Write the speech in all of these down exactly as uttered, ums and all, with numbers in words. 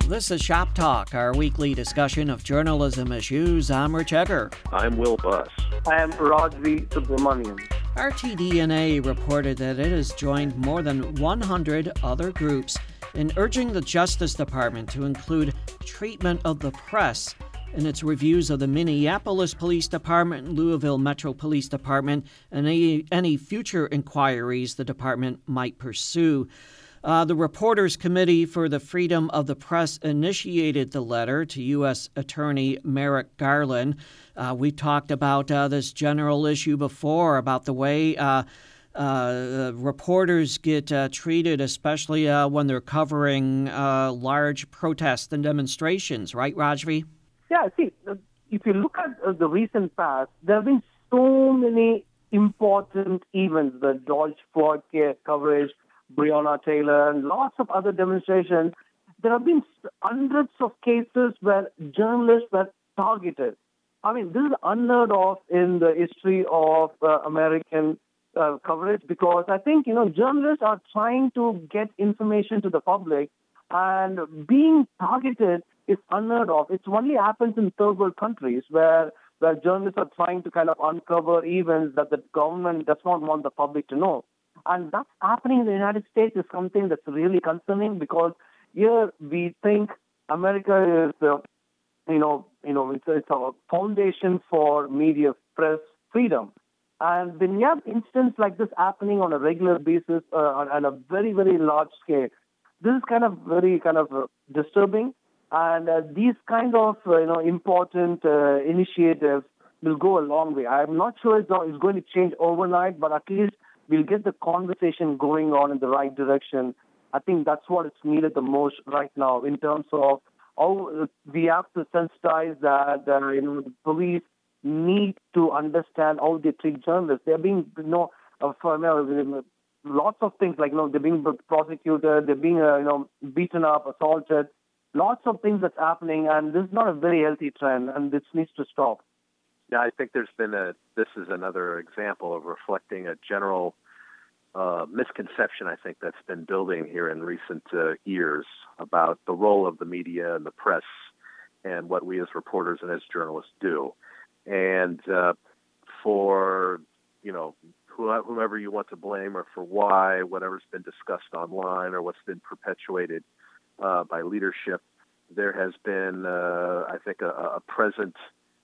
This is Shop Talk, our weekly discussion of journalism issues. I'm Rich Egger. I'm Will Buss. I am Rajvi Subramanian. R T D N A reported that it has joined more than one hundred other groups in urging the Justice Department to include treatment of the press in its reviews of the Minneapolis Police Department, Louisville Metro Police Department, and any, any future inquiries the department might pursue. Uh, the Reporters Committee for the Freedom of the Press initiated the letter to U S Attorney Merrick Garland. Uh, we talked about uh, this general issue before, about the way uh, uh, reporters get uh, treated, especially uh, when they're covering uh, large protests and demonstrations. Right, Rajvi? Yeah, see, if you look at uh, the recent past, there have been so many important events, the George Floyd case coverage, Breonna Taylor, and lots of other demonstrations. There have been hundreds of cases where journalists were targeted. I mean, this is unheard of in the history of uh, American uh, coverage, because I think, you know, journalists are trying to get information to the public, and being targeted is unheard of. It only happens in third world countries where, where journalists are trying to kind of uncover events that the government does not want the public to know. And that's happening in the United States is something that's really concerning, because here we think America is, uh, you know, you know, it's, it's a foundation for media, press freedom. And when you have instances like this happening on a regular basis uh, on, on a very, very large scale, this is kind of very kind of uh, disturbing. And uh, these kind of, uh, you know, important uh, initiatives will go a long way. I'm not sure it's, it's going to change overnight, but at least we'll get the conversation going on in the right direction. I think that's what is needed the most right now in terms of how we have to sensitize that uh, you know, the police need to understand how they treat journalists. They're being, you know, uh, for, you know, lots of things like, you know, they're being prosecuted, they're being, uh, you know, beaten up, assaulted. Lots of things that's happening, and this is not a very healthy trend, and this needs to stop. Yeah, I think there's been a, this is another example of reflecting a general uh, misconception, I think, that's been building here in recent uh, years about the role of the media and the press and what we as reporters and as journalists do. And uh, for, you know, whomever you want to blame or for why, whatever's been discussed online or what's been perpetuated uh, by leadership, there has been, uh, I think, a, a present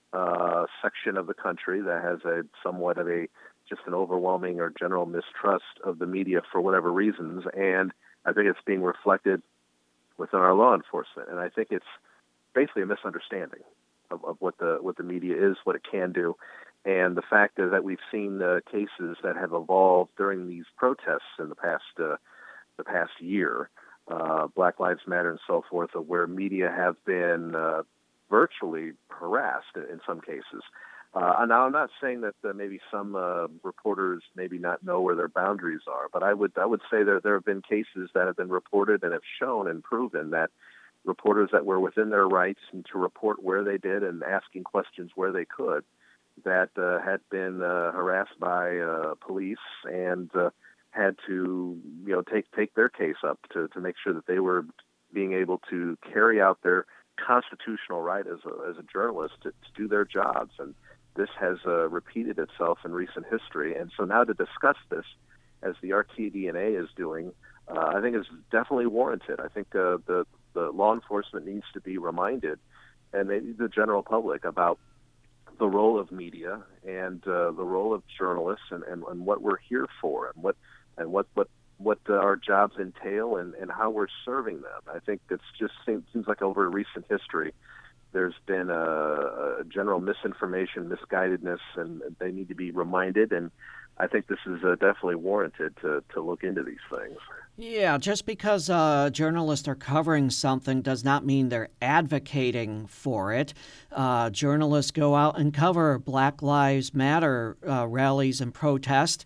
Uh, section of the country that has a somewhat of a just an overwhelming or general mistrust of the media for whatever reasons, and I think it's being reflected within our law enforcement. And I think it's basically a misunderstanding of, of what the what the media is, what it can do, and the fact is that we've seen uh, cases that have evolved during these protests in the past uh, the past year, uh, Black Lives Matter and so forth, of where media have been Uh, virtually harassed in some cases. Uh, and now I'm not saying that uh, maybe some uh, reporters maybe not know where their boundaries are, but I would I would say that there have been cases that have been reported and have shown and proven that reporters that were within their rights and to report where they did and asking questions where they could, that uh, had been uh, harassed by uh, police and uh, had to you know take take their case up to, to make sure that they were being able to carry out their constitutional right as a, as a journalist to, to do their jobs. And this has uh, repeated itself in recent history. And so now to discuss this, as the R T D N A is doing, uh, I think is definitely warranted. I think uh, the, the law enforcement needs to be reminded, and maybe the general public, about the role of media and uh, the role of journalists and, and, and what we're here for and what and what, what what uh, our jobs entail and, and how we're serving them. I think it's just seems, seems like over recent history, there's been a, a general misinformation, misguidedness, and they need to be reminded. And I think this is uh, definitely warranted to, to look into these things. Yeah, just because uh, journalists are covering something does not mean they're advocating for it. Uh, journalists go out and cover Black Lives Matter uh, rallies and protests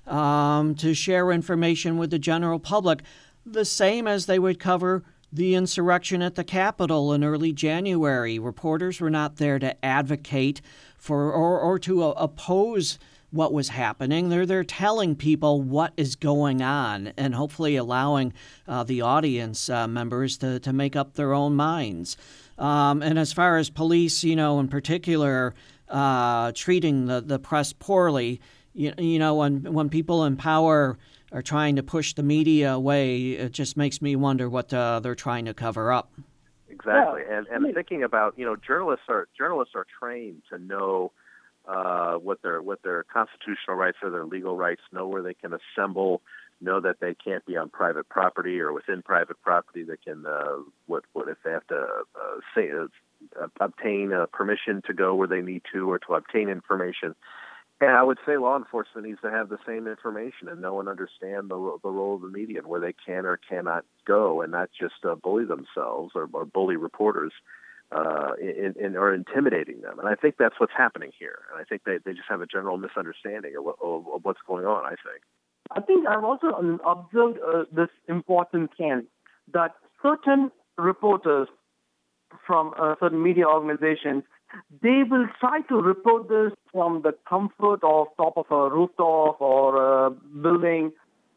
um, to share information with the general public, the same as they would cover the insurrection at the Capitol in early January. Reporters were not there to advocate for or, or to uh, oppose what was happening. They're they're telling people what is going on and hopefully allowing uh, the audience uh, members to, to make up their own minds. Um, and as far as police, you know, in particular, uh, treating the, the press poorly, you, you know, when when people in power are trying to push the media away, it just makes me wonder what uh, they're trying to cover up. Exactly, yeah. and and thinking about, you know, journalists are journalists are trained to know uh, what their what their constitutional rights or their legal rights, know where they can assemble, know that they can't be on private property or within private property. They can uh, what what if they have to uh, say uh, obtain uh, permission to go where they need to or to obtain information. And I would say law enforcement needs to have the same information and know and understand the, the role of the media and where they can or cannot go, and not just uh, bully themselves or, or bully reporters uh, in, in, or intimidating them. And I think that's what's happening here. And I think they, they just have a general misunderstanding of, what, of, of what's going on, I think. I think I've also observed uh, this important trend that certain reporters from uh, certain media organizations, they will try to report this from the comfort of top of a rooftop or a building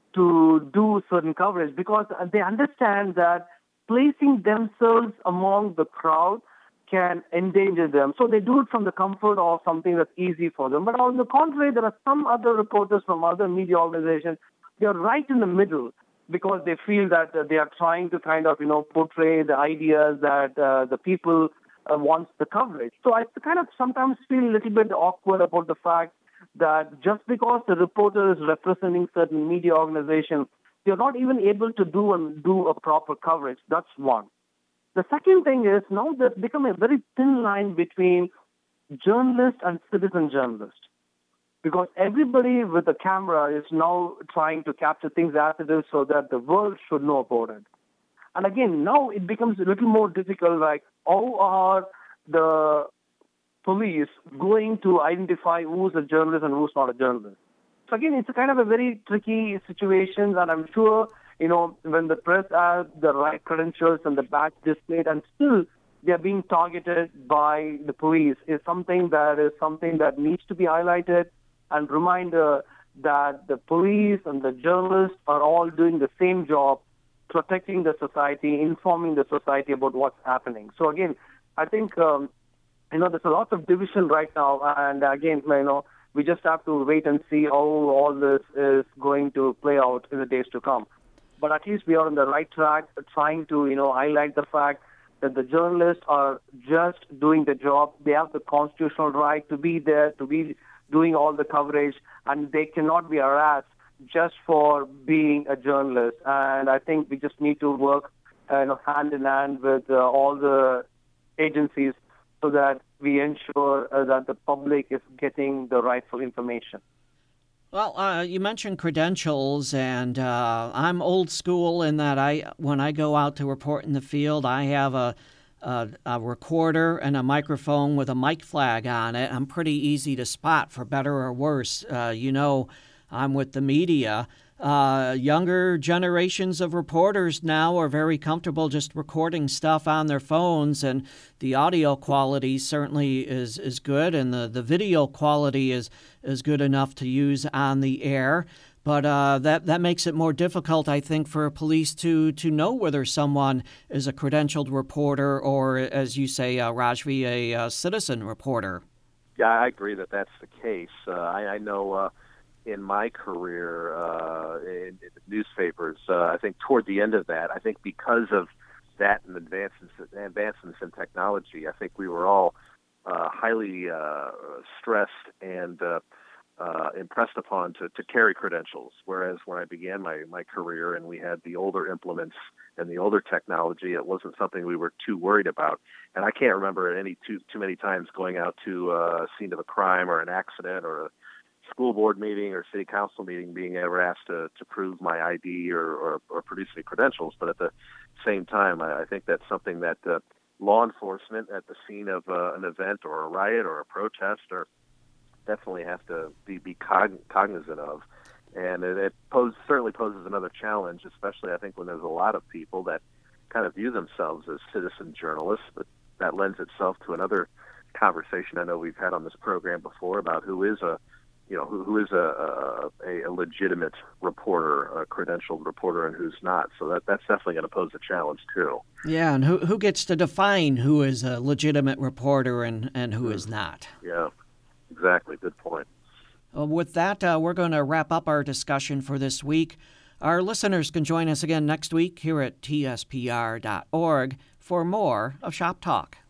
to do certain coverage because they understand that placing themselves among the crowd can endanger them. So they do it from the comfort of something that's easy for them. But on the contrary, there are some other reporters from other media organizations. They're right in the middle because they feel that uh, they are trying to kind of, you know, portray the ideas that uh, the people Uh, wants the coverage. So I kind of sometimes feel a little bit awkward about the fact that just because the reporter is representing certain media organizations, they're not even able to do and do a proper coverage. That's one. The second thing is now there's become a very thin line between journalist and citizen journalist. Because everybody with a camera is now trying to capture things as it is so that the world should know about it. And again, now it becomes a little more difficult, like how are the police going to identify who's a journalist and who's not a journalist? So again, it's a kind of a very tricky situation, and I'm sure, you know, when the press has the right credentials and the badge displayed and still they're being targeted by the police is something that is something that needs to be highlighted, and reminder that the police and the journalists are all doing the same job, protecting the society, informing the society about what's happening. So again, I think, um, you know, there's a lot of division right now. And again, you know, we just have to wait and see how all this is going to play out in the days to come. But at least we are on the right track, trying to, you know, highlight the fact that the journalists are just doing the job. They have the constitutional right to be there, to be doing all the coverage, and they cannot be harassed just for being a journalist. And I think we just need to work uh, you know, hand in hand with uh, all the agencies so that we ensure uh, that the public is getting the rightful information. Well, uh, you mentioned credentials, and uh, I'm old school in that I, when I go out to report in the field, I have a, a, a recorder and a microphone with a mic flag on it. I'm pretty easy to spot, for better or worse. Uh, you know, I'm with the media. Uh, younger generations of reporters now are very comfortable just recording stuff on their phones, and the audio quality certainly is, is good, and the, the video quality is, is good enough to use on the air. But uh, that, that makes it more difficult, I think, for police to, to know whether someone is a credentialed reporter or, as you say, uh, Rajvi, a, a citizen reporter. Yeah, I agree that that's the case. Uh, I, I know... Uh, in my career uh, in, in the newspapers, uh, I think toward the end of that, I think because of that and advances, advancements in technology, I think we were all uh, highly uh, stressed and uh, uh, impressed upon to, to carry credentials. Whereas when I began my, my career and we had the older implements and the older technology, it wasn't something we were too worried about. And I can't remember any too, too many times going out to a scene of a crime or an accident or a school board meeting or city council meeting being ever asked to, to prove my I D or, or, or produce any credentials. But at the same time, I, I think that's something that uh, law enforcement at the scene of uh, an event or a riot or a protest or definitely have to be, be cogn- cognizant of. And it, it pose, certainly poses another challenge, especially I think when there's a lot of people that kind of view themselves as citizen journalists, but that lends itself to another conversation I know we've had on this program before about who is a you know, who, who is a, a, a legitimate reporter, a credentialed reporter, and who's not. So that that's definitely going to pose a challenge too. Yeah, and who who gets to define who is a legitimate reporter and, and who mm. is not? Yeah, exactly. Good point. Well, with that, uh, we're going to wrap up our discussion for this week. Our listeners can join us again next week here at T S P R dot org for more of Shop Talk.